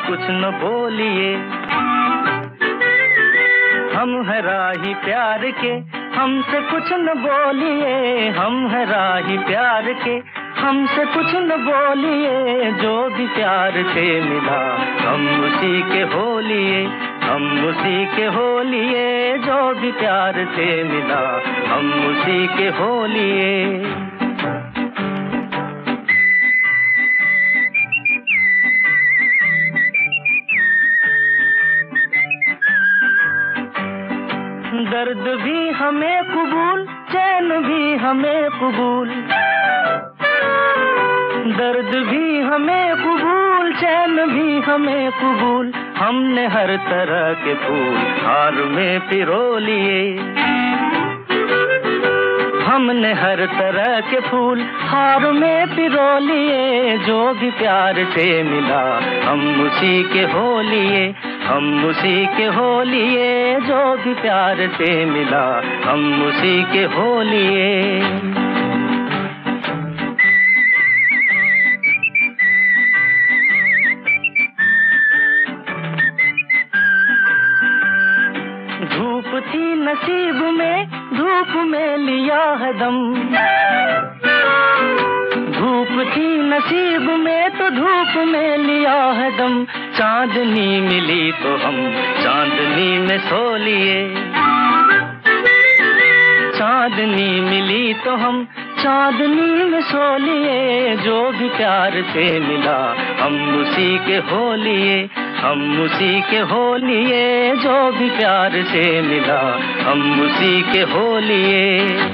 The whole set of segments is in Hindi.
कुछ न बोलिए। हम हैं राही प्यार के, हमसे कुछ न बोलिए। हम हैं राही प्यार के, हमसे कुछ न बोलिए। जो भी प्यार से मिला हम उसी के हो लिए, हम उसी के हो लिए। जो भी प्यार से मिला हम उसी के हो लिए। दर्द भी हमें कबूल, चैन भी हमें कबूल। दर्द भी हमें कबूल, चैन भी हमें कबूल। हमने हर तरह के फूल हार में पिरो लिए। हमने हर तरह के फूल हार में पिरो लिए। जो भी प्यार से मिला हम उसी के हो लिए, हम उसी के हो लिए। जो भी प्यार से मिला हम उसी के हो लिए। धूप थी नसीब में, धूप में लिया है दम। धूप थी नसीब में तो धूप में लिया है दम। चांदनी मिली तो हम चांदनी में सो लिए। चांदनी मिली तो हम चांदनी में सो लिए। जो भी प्यार से मिला हम उसी के हो लिए, हम उसी के हो लिए। जो भी प्यार से मिला हम उसी के हो लिए।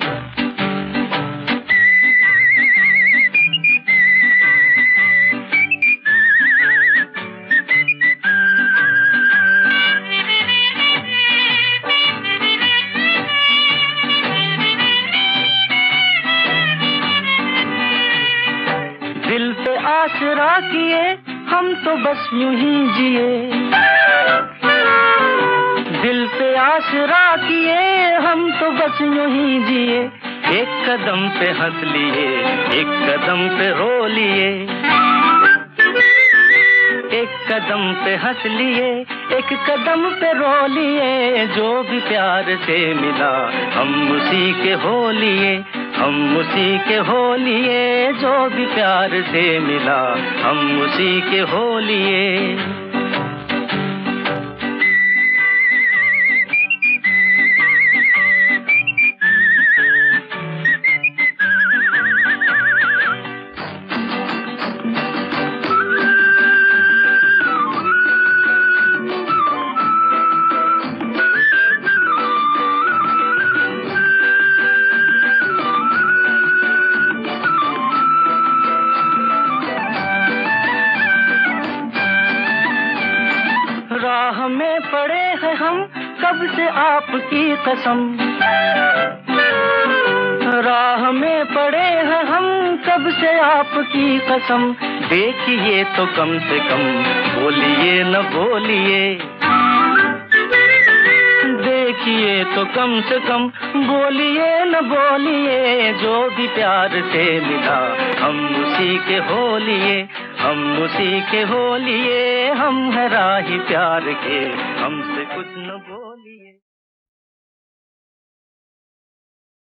दिल पे आसरा किए हम तो बस यूं ही जिए। दिल पे आसरा किए हम तो बस यूं ही जिए। एक कदम पे हंस लिए, एक कदम पे रो लिए। एक कदम पे हंस लिए, एक कदम पे रो लिए। जो भी प्यार से मिला हम उसी के हो लिए, हम उसी के हो लिए। जो भी प्यार से मिला हम उसी के हो लिए। राह में पड़े हैं हम कब से आपकी कसम। राह में पड़े हैं हम कब से आपकी कसम। देखिए तो कम से कम बोलिए न बोलिए। देखिए तो कम से कम बोलिए न बोलिए। जो भी प्यार से मिला हम उसी के हो लिए, हम उसी के हो लिए। हम हैं राही प्यार के, हमसे कुछ न बोलिए।